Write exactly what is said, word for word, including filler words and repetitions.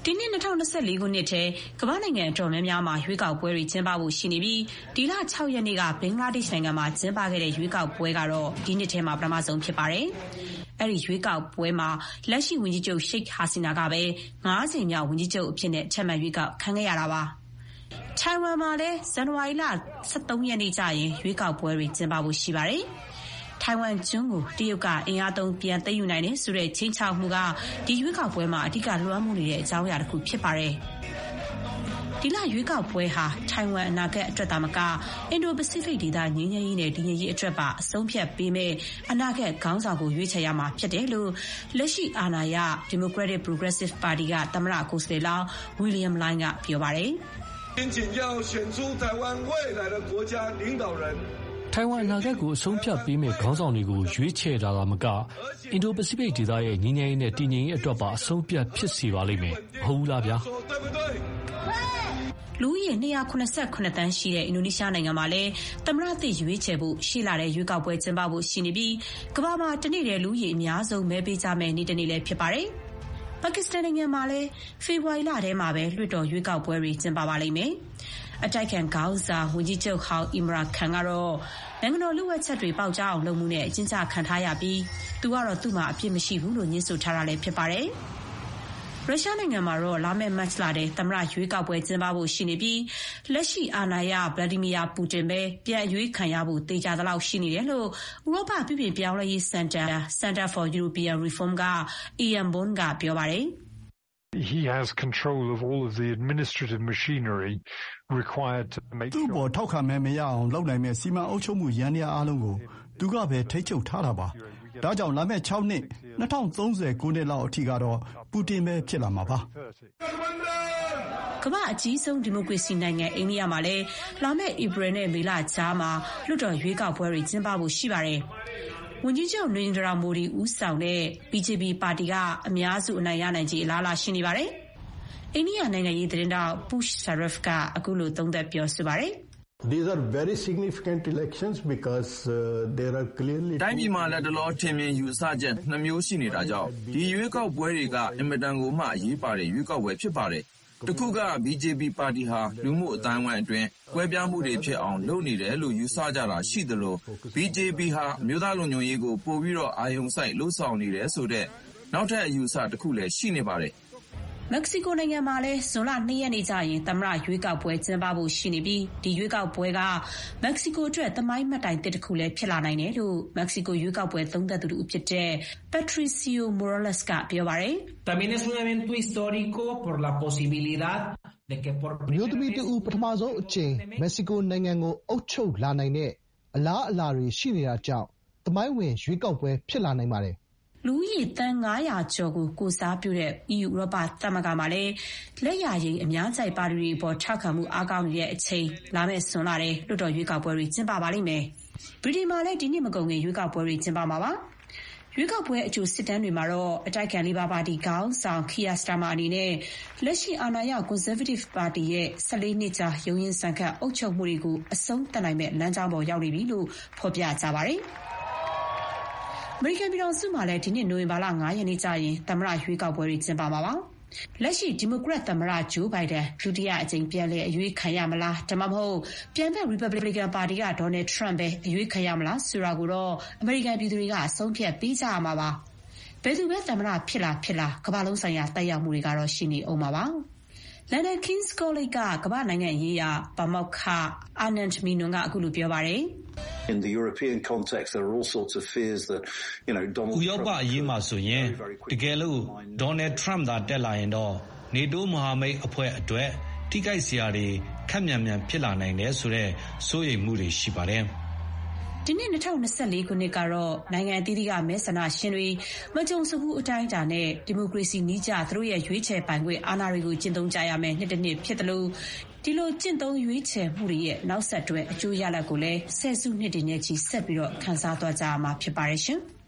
ဒီနှစ်၂၀၂၄ခုနှစ်ထဲကမ္ဘာနိုင်ငံအတော်များများမှာရွေးကောက်ပွဲတွေကျင်းပဖို့ရှိနေပြီးဒီလ၆ရက်နေ့ကဘင်္ဂလားဒေ့ရှ်နိုင်ငံမှာကျင်းပခဲ့တဲ့ရွေးကောက်ပွဲကတော့ဒီနှစ်ထဲမှာပထမဆုံးဖြစ်ပါတယ်။အဲဒီရွေးကောက်ပွဲမှာလက်ရှိဝန်ကြီးချုပ်ရှိတ်ဟာစီနာကပဲငါးကြိမ်မြောက်ဝန်ကြီးချုပ်အဖြစ်နဲ့ထပ်မံရွေးကောက်ခံခဲ့ရတာပါ။ထိုင်ဝမ်မှာလည်းဇန်နဝါရီလ၁၃ရက်နေ့ကျရင်ရွေးကောက်ပွဲတွေကျင်းပဖို့ရှိပါတယ်။ထိုင်ဝမ်ကျွန်းကိုတရုတ်ကအင်အားသုံးပြန်သိမ်းယူနိုင်တယ်ဆိုတဲ့ချင်းချောက်မှုကဒီရွေးကောက်ပွဲမှာအဓိကလွှမ်းမိုးနေတဲ့အကြောင်းအရာတစ်ခုဖြစ်ပါတယ်။ဒီလရွေးကောက်ပွဲဟာထိုင်ဝမ်အနာဂတ်အတွက်သာမကအင်ဒိုပစိဖိတ်ဒေသငြိမ်းချမ်းရေးနဲ့တည်ငြိမ်ရေးအတွက်ပါအဆုံးဖြတ်ပေးမဲ့အနာဂတ်ခေါင်းဆောင်ကိုရွေးချယ်ရမှာဖြစ်တယ်လို့လက်ရှိအာဏာရ Democratic Progressive Party ကသမ္မတကိုယ်စားလှယ်လောင်း William Line ကပြောပါတယ်။仅仅要选出台湾未来的国家领导人ထိုင်ဝမ်အနာဂတ်ကိုအဆုံးဖြတ်ပေးမဲ့ခေါင်းဆောင်တွေကိုရွေးချယ်တာသာမကအင်ဒိုပစိဖိတ်ဒေသရဲ့ငြိမ်းချမ်းရေးနဲ့တည်ငြိမ်ရေးအတွက်ပါအဆုံးဖြတ်ဖြစ်စေပါလိမ့်မယ်။ဟုတ်လားဗျာ။လူဦးရေ၂၇၇သန်းရှိတဲ့အင်ဒိုနီးရှားနိုင်ငံမှာလည်းသမ္မတသစ်ရွေးချယ်ဖို့ရှေ့လာတဲ့ရွေးကောက်ပွဲကျင်းပဖို့ရှိနေပြီးကမ္ဘာမှာတနေ့တည်းလူဦးရေအများဆုံးမဲပေးကြမဲ့နေ့တစ်နေ့လည်းဖြစ်ပါတယ်။ပါကစ္စတန်နိုင်ငံမှာလည်းဖေဖော်ဝါရီလထဲမှာပဲလွှတ်တော်ရွေးကောက်ပွဲတွေကျင်းပပါလိမ့်မယ်။အတိုက်ခံခေါင်းဆောင်ဝန်ကြီးချုပ်ဟောင်းအီမရာခန်ကတော့နိုင်ငံတော်လူ့ဝှက်ချက်တွေပေါက်ကြားအောင်လုပ်မှုနဲ့အကျဉ်းချခံထားရပြီးသူကတော့သူ့မှာအပြစ်မရှိဘူးလို့ညှင်းဆိုထားတာလည်းဖြစ်ပါတယ်။ရုရှားနိုင်ငံမှာတော့လာမယ့်မတ်လထဲသမ္မတရွေးကောက်ပွဲကျင်းပဖို့ရှိနေပြီးလက်ရှိအာဏာရဗလာဒီမီယာပူတင်ပဲပြန်အရွေးခံရဖို့သေချာသလောက်ရှိနေတယ်လို့ဥရောပပြည်ပြင်ပြောင်းလဲရေးစင်တာ Center for European Reform က Ian Bourne ကပြောပါတယ်။ He has control of all of the administrative machinery required to make sure သူ့ဘောထောက်ခံမဲမရအောင်လုပ်နိုင်မဲ့စီမံအုပ်ချုပ်မှုရန်ရာအားလုံးကိုသူကပဲထိချုပ်ထားတာပါ။ဒါကြောင့်လာမယ့်၆နှစ်၂၀၃၀ခုနှစ်လောက်အထိကတော့ပူတင်ပဲဖြစ်လာမှာပါ။ကမ္ဘာအကြီးဆုံးဒီမိုကရေစီနိုင်ငံအိန္ဒိယမှာလည်းလာမယ့်ဧပြီနဲ့မေလကြားမှာလွှတ်တော်ရွေးကောက်ပွဲတွေကျင်းပဖို့ရှိပါတယ်။ဝန်ကြီးချုပ်နရိန္ဒရာမိုဒီဦးဆောင်တဲ့ ဘီဂျေပီ ပါတီကအများစုအနိုင်ရနိုင်ခြေအလားအလာရှိနေပါတယ်။အိန္ဒိယနိုင်ငံရေးသတင်းတောက် Push Saraf ကအခုလိုသုံးသပ်ပြောဆိုပါတယ်။ These are very significant elections because uh, there are clearly တိုင်းပြည်မှာလည်းတလောထင်မြင်ယူဆချက်နှစ်မျိုးရှိနေတာကြောင့်ဒီရွေးကောက်ပွဲတွေကအင်မတန်ကိုမှအရေးပါတဲ့ရွေးကောက်ပွဲဖြစ်ပါတယ်။တခုက ဘီဂျေပီ ပါတီဟာလူမှုအတိုင်းအဝိုင်းအတွင်းကွဲပြားမှုတွေဖြစ်အောင်လုပ်နေတယ်လို့ယူဆကြတာရှိသလို ဘီဂျေပီ ဟာအမျိုးသားလုံခြုံရေးကိုပိုပြီးတော့အာရုံစိုက်လှုပ်ဆောင်နေတယ်ဆိုတဲ့နောက်ထပ်အယူအဆတစ်ခုလည်းရှိနေပါတယ်။မက္ကဆီကိုနိုင်ငံမှာလည်းဇွန်လ၂ရက်နေ့ကျရင်သမ္မတရွေးကောက်ပွဲကျင်းပဖို့ရှိနေပြီးဒီရွေးကောက်ပွဲကမက္ကဆီကိုအတွက်သမိုင်းမှတ်တိုင်တစ်ခုလည်းဖြစ်လာနိုင်တယ်လို့မက္ကဆီကိုရွေးကောက်ပွဲသုံးသပ်သူအဖြစ်တဲ့ Patricio Morales ကပြောပါတယ်။ También es un evento histórico por la posibilidad de que por မျိုးသမီးတူပထမဆုံးအကြိမ်မက္ကဆီကိုနိုင်ငံကိုအုပ်ချုပ်လာနိုင်တဲ့အလားအလာတွေရှိနေတာကြောင့်သမိုင်းဝင်ရွေးကောက်ပွဲဖြစ်လာနိုင်ပါတယ်လူဦးရေသန်း၅ရာကျော်ကိုကိုစားပြုတဲ့ အီးယူ ဥရောပသမဂ္ဂမှာလည်းလက်ယာယိမ်းအများကြိုက်ပါတီတွေပေါ်ထောက်ခံမှုအားကောင်းနေတဲ့အချိန်လာမယ့်ဇွန်လထဲလွှတ်တော်ရွေးကောက်ပွဲတွေကျင်းပပါလိမ့်မယ်။ဗြိတိန်မှာလည်းဒီနှစ်မကုန်ခင်ရွေးကောက်ပွဲတွေကျင်းပမှာပါ။ရွေးကောက်ပွဲအကျိုးစစ်တမ်းတွေမှာတော့အတိုက်ခံလေဘာပါတီခေါင်းဆောင်ခီယာစတာမာအနေနဲ့လက်ရှိအာဏာရ Conservative ပါတီရဲ့၁၄နှစ်ကြာရုန်းရင်းဆန်ခတ်အုပ်ချုပ်မှုတွေကိုအဆုံးသတ်နိုင်မဲ့လမ်းကြောင်းပေါ်ရောက်နေပြီလို့ဖော်ပြကြပါတယ်။အမေရိကန်ပြည်ထောင်စုမှာလည်းဒီနှစ်နိုဝင်ဘာလ၅ရက်နေ့ကျရင်သမ္မတရွေးကောက်ပွဲတွေကျင်းပမှာပါ။လက်ရှိဒီမိုကရက်သမ္မတဂျိုးဘိုင်ဒန်ဒုတိယအကြိမ်ပြန်လည်အရွေးခံရမလားဒါမှမဟုတ်ပြန်ဘက် Republican ပါတီကဒေါ်နယ်ထရန့်ပဲအရွေးခံရမလားဆိုတာကိုတော့အမေရိကန်ပြည်သူတွေကအဆုံးဖြတ်ပေးကြရမှာပါ။ဘယ်သူပဲသမ္မတဖြစ်လာဖြစ်လာကမ္ဘာလုံးဆိုင်ရာတက်ရောက်မှုတွေကတော့ရှိနေအောင်ပါပါ။ London King's College ကကမ္ဘာနိုင်ငံရေးရာပါမောက္ခ Anand Menon ကအခုလိုပြောပါတယ်။ In the European context there are all sorts of fears that you know Donald Trump ဥရောပအရေးမှာဆိုရင်တကယ်လို့ Donald Trump သာတက်လာရင်တော့ NATO မဟာမိတ်အဖွဲ့အတွက်ထိခိုက်စရာတွေခက်မြန်မြန်ဖြစ်လာနိုင်တယ်ဆိုတဲ့စိုးရိမ်မှုတွေရှိပါတယ်။ဒီနှစ်၂၀၂၄ခုနှစ်ကတော့နိုင်ငံအသီးသီးကမဲဆန္ဒရှင်တွေမကြုံစဘူးအတိုင်းအတာနဲ့ဒီမိုကရေစီနည်းကျသူတို့ရဲ့ရွေးချယ်ပိုင်ခွင့်အာဏာတွေကိုကျင့်သုံးကြရမယ်နှစ်တစ်နှစ်ဖြစ်တယ်လို့ဒီလိုကျင့်သုံးရွေးချယ်မှုတွေရဲ့နောက်ဆက်တွဲအကျိုးရလဒ်ကိုလည်းဆယ်စုနှစ်တွေနဲ့ချီဆက်ပြီးတော့ခန်းစားသွားကြရမှာဖြစ်ပါတယ်ရှင်။